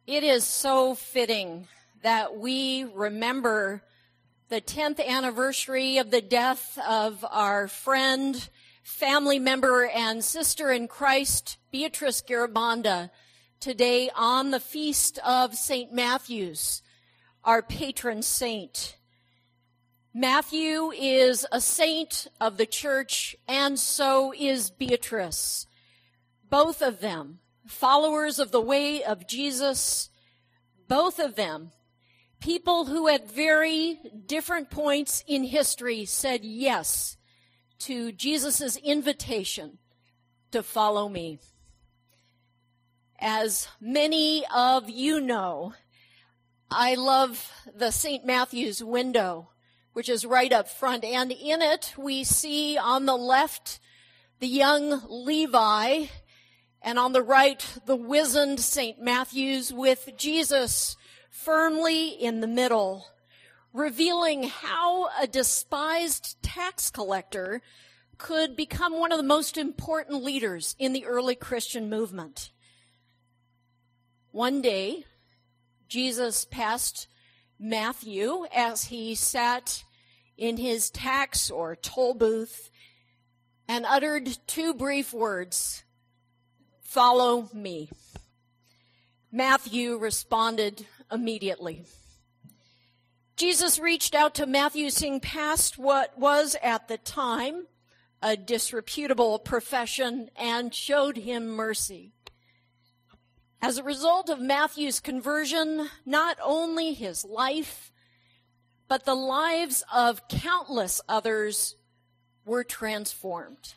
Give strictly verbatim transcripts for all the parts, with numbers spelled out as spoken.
It is so fitting that we remember the tenth anniversary of the death of our friend, family member, and sister in Christ, Beatrice Garabanda, today on the feast of Saint Matthew's, our patron saint. Matthew is a saint of the church, and so is Beatrice. Both of them, followers of the way of Jesus, both of them, people who at very different points in history said yes to Jesus' invitation to follow me. As many of you know, I love the Saint Matthew's window, which is right up front, and in it we see on the left the young Levi, and on the right, the wizened Saint Matthew's with Jesus firmly in the middle, revealing how a despised tax collector could become one of the most important leaders in the early Christian movement. One day, Jesus passed Matthew as he sat in his tax or toll booth and uttered two brief words, "Follow me." Matthew responded immediately. Jesus reached out to Matthew, seeing past what was at the time a disreputable profession, and showed him mercy. As a result of Matthew's conversion, not only his life, but the lives of countless others were transformed.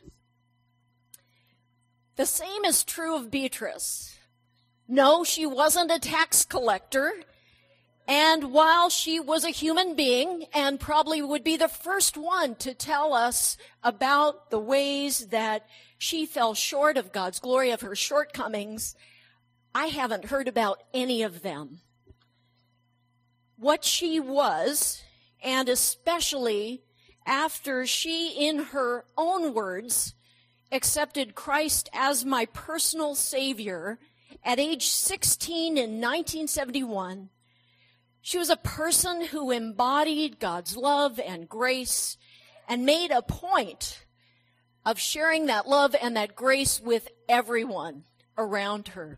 The same is true of Beatrice. No, she wasn't a tax collector, and while she was a human being and probably would be the first one to tell us about the ways that she fell short of God's glory, of her shortcomings, I haven't heard about any of them. What she was, and especially after she, in her own words, accepted Christ as my personal Savior at age sixteen in nineteen seventy-one, she was a person who embodied God's love and grace and made a point of sharing that love and that grace with everyone around her.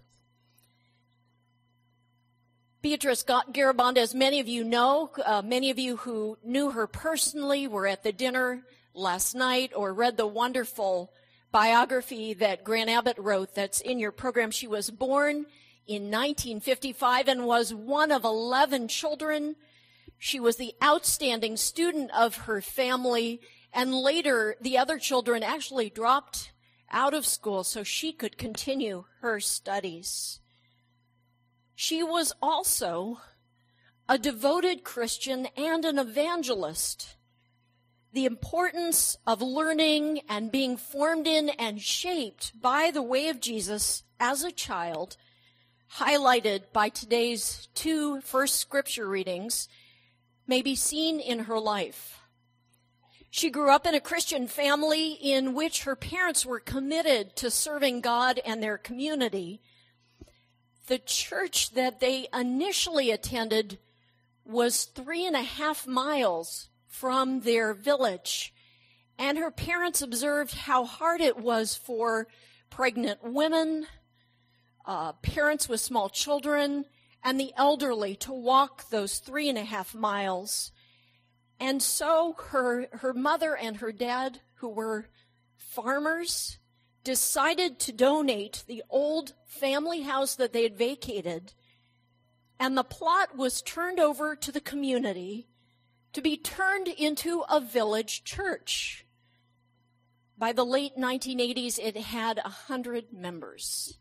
Beatrice Garabanda, as many of you know, uh, many of you who knew her personally were at the dinner last night or read the wonderful biography that Grant Abbott wrote that's in your program. She was born in nineteen fifty-five and was one of eleven children. She was the outstanding student of her family, and later the other children actually dropped out of school so she could continue her studies. She was also a devoted Christian and an evangelist. The importance of learning and being formed in and shaped by the way of Jesus as a child, highlighted by today's two first scripture readings, may be seen in her life. She grew up in a Christian family in which her parents were committed to serving God and their community. The church that they initially attended was three and a half miles from their village, and her parents observed how hard it was for pregnant women, uh, parents with small children, and the elderly to walk those three and a half miles. And so her, her mother and her dad, who were farmers, decided to donate the old family house that they had vacated, and the plot was turned over to the community to be turned into a village church. By the late nineteen eighties, it had a hundred members.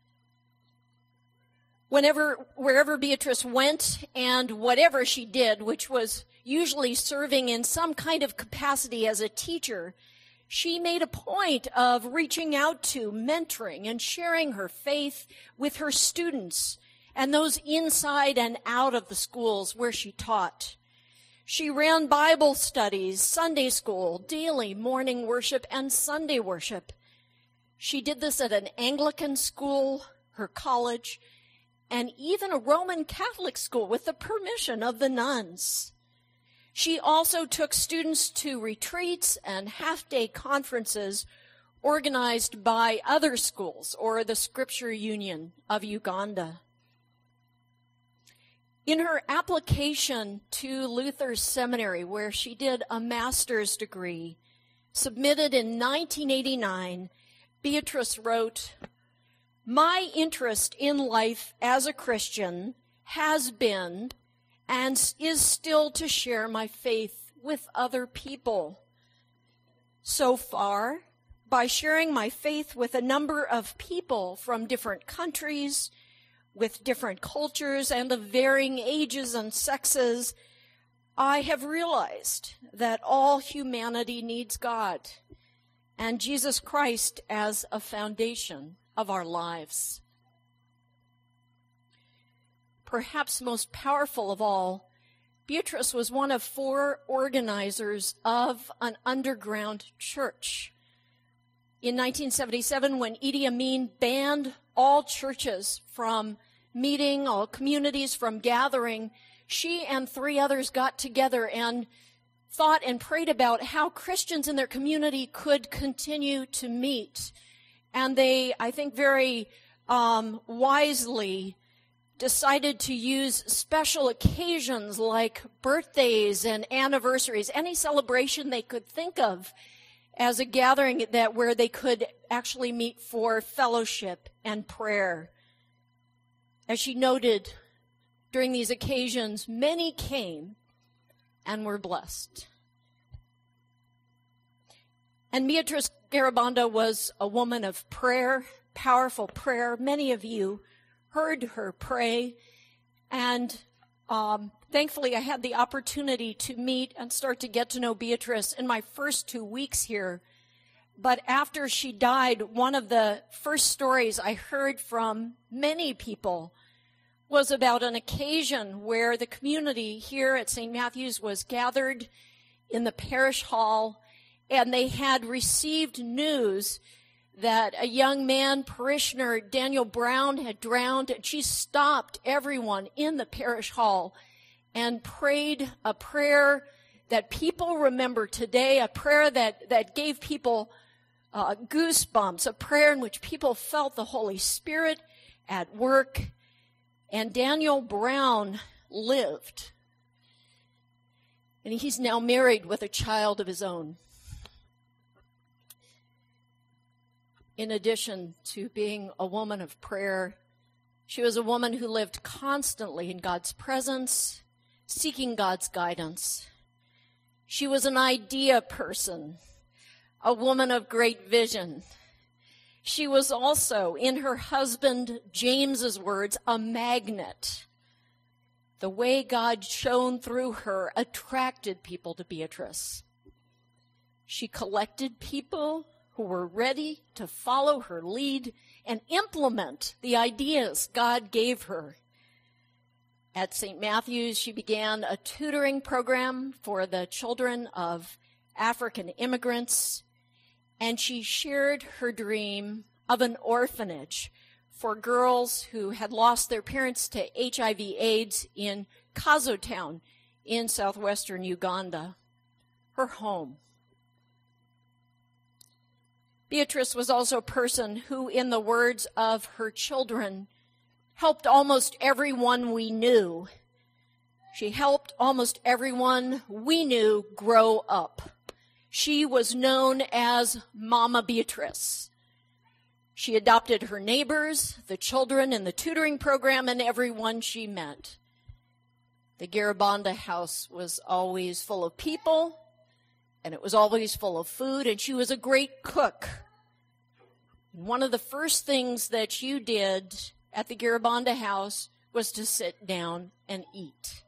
Whenever, wherever Beatrice went and whatever she did, which was usually serving in some kind of capacity as a teacher, she made a point of reaching out to, mentoring, and sharing her faith with her students and those inside and out of the schools where she taught. She ran Bible studies, Sunday school, daily morning worship, and Sunday worship. She did this at an Anglican school, her college, and even a Roman Catholic school with the permission of the nuns. She also took students to retreats and half-day conferences organized by other schools or the Scripture Union of Uganda. In her application to Luther's Seminary, where she did a master's degree, submitted in nineteen eighty-nine, Beatrice wrote, "My interest in life as a Christian has been and is still to share my faith with other people. So far, by sharing my faith with a number of people from different countries, with different cultures and of varying ages and sexes, I have realized that all humanity needs God and Jesus Christ as a foundation of our lives." Perhaps most powerful of all, Beatrice was one of four organizers of an underground church. In nineteen seventy-seven, when Idi Amin banned all churches from meeting, all communities from gathering, she and three others got together and thought and prayed about how Christians in their community could continue to meet. And they, I think, very um, wisely decided to use special occasions like birthdays and anniversaries, any celebration they could think of, as a gathering that where they could actually meet for fellowship and prayer. As she noted, during these occasions, many came and were blessed. And Beatrice Garibanda was a woman of prayer, powerful prayer. Many of you heard her pray, and um, thankfully I had the opportunity to meet and start to get to know Beatrice in my first two weeks here. But after she died, one of the first stories I heard from many people was about an occasion where the community here at Saint Matthew's was gathered in the parish hall, and they had received news that a young man, parishioner, Daniel Brown, had drowned, and she stopped everyone in the parish hall and prayed a prayer that people remember today, a prayer that, that gave people uh, goosebumps, a prayer in which people felt the Holy Spirit at work. And Daniel Brown lived. And he's now married with a child of his own. In addition to being a woman of prayer, she was a woman who lived constantly in God's presence, seeking God's guidance. She was an idea person, a woman of great vision. She was also, in her husband James's words, a magnet. The way God shone through her attracted people to Beatrice. She collected people who were ready to follow her lead and implement the ideas God gave her. At Saint Matthew's, she began a tutoring program for the children of African immigrants, and she shared her dream of an orphanage for girls who had lost their parents to H I V AIDS in Kazo Town in southwestern Uganda, her home. Beatrice was also a person who, in the words of her children, helped almost everyone we knew. She helped almost everyone we knew grow up. She was known as Mama Beatrice. She adopted her neighbors, the children in the tutoring program, and everyone she met. The Garibanda house was always full of people, and it was always full of food, and she was a great cook. One of the first things that you did at the Garibanda house was to sit down and eat.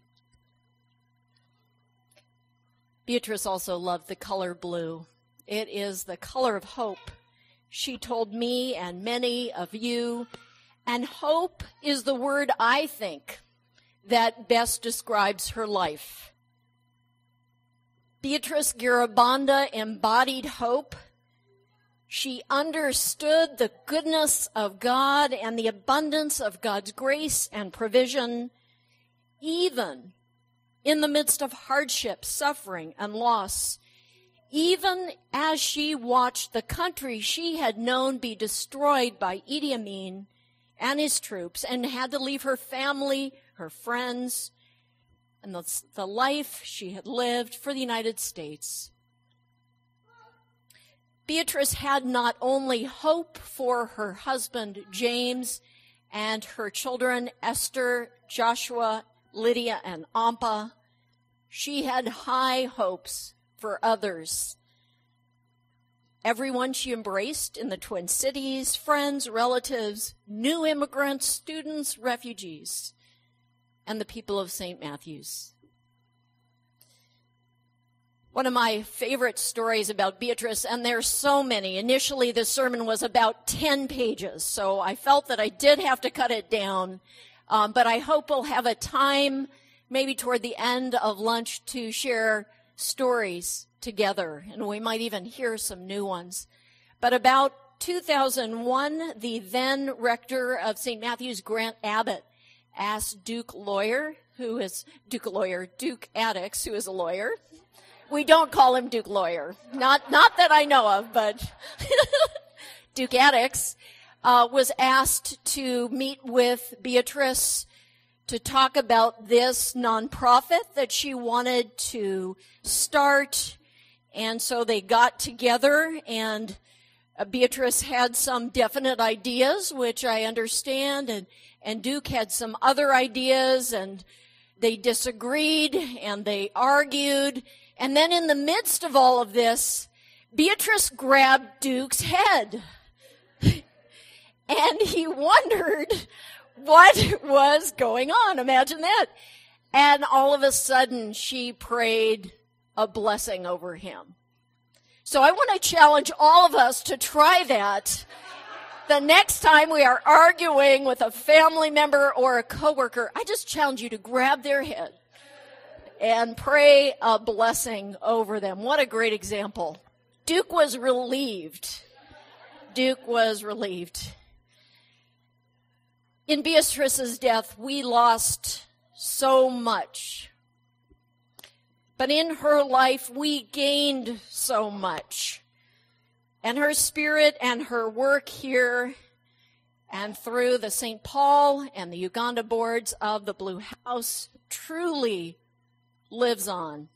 Beatrice also loved the color blue. It is the color of hope, she told me and many of you, and hope is the word, I think, that best describes her life. Beatrice Garibanda embodied hope. She understood the goodness of God and the abundance of God's grace and provision, even in the midst of hardship, suffering, and loss. Even as she watched the country she had known be destroyed by Idi Amin and his troops, and had to leave her family, her friends, and the, the life she had lived for the United States. Beatrice had not only hope for her husband, James, and her children, Esther, Joshua, Lydia, and Ampa. She had high hopes for others. Everyone she embraced in the Twin Cities, friends, relatives, new immigrants, students, refugees, and the people of Saint Matthew's. One of my favorite stories about Beatrice, and there's so many. Initially, this sermon was about ten pages, so I felt that I did have to cut it down. Um, but I hope we'll have a time, maybe toward the end of lunch, to share stories together, and we might even hear some new ones. But about two thousand one, the then rector of Saint Matthew's, Grant Abbott, asked Duke Lawyer, who is Duke Lawyer, Duke Addix, who is a lawyer. We don't call him Duke Lawyer, not not that I know of, but Duke Addix uh, was asked to meet with Beatrice to talk about this nonprofit that she wanted to start. And so they got together, and uh, Beatrice had some definite ideas, which I understand, and, and Duke had some other ideas, and they disagreed, and they argued. And then in the midst of all of this, Beatrice grabbed Duke's head. And he wondered what was going on. Imagine that. And all of a sudden, she prayed a blessing over him. So I want to challenge all of us to try that the next time we are arguing with a family member or a coworker. I just challenge you to grab their head and pray a blessing over them. What a great example. Duke was relieved. Duke was relieved. In Beatrice's death, we lost so much. But in her life, we gained so much. And her spirit and her work here and through the Saint Paul and the Uganda boards of the Blue House truly lives on.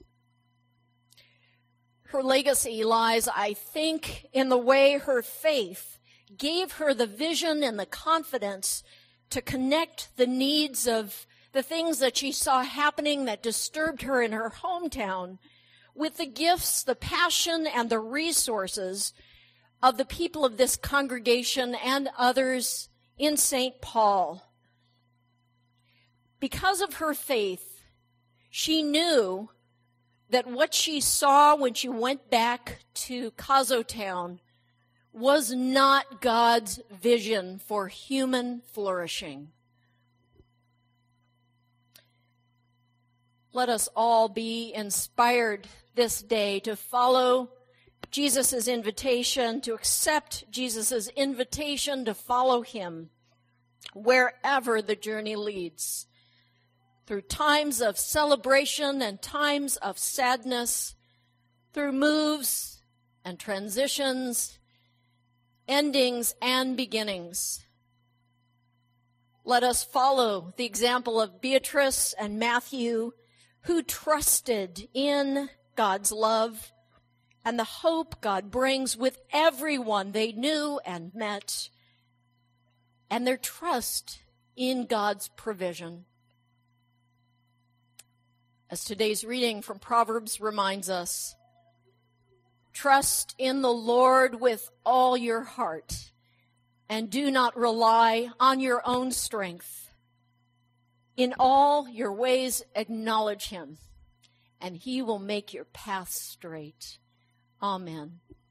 Her legacy lies, I think, in the way her faith gave her the vision and the confidence to connect the needs of the things that she saw happening that disturbed her in her hometown with the gifts, the passion, and the resources of the people of this congregation and others in Saint Paul. Because of her faith, she knew that what she saw when she went back to Kazo Town was not God's vision for human flourishing. Let us all be inspired this day to follow Jesus' invitation, to accept Jesus' invitation to follow him wherever the journey leads. Through times of celebration and times of sadness, through moves and transitions, endings and beginnings. Let us follow the example of Beatrice and Matthew, who trusted in God's love and the hope God brings with everyone they knew and met, and their trust in God's provision. As today's reading from Proverbs reminds us, trust in the Lord with all your heart, and do not rely on your own strength. In all your ways acknowledge him, and he will make your path straight. Amen.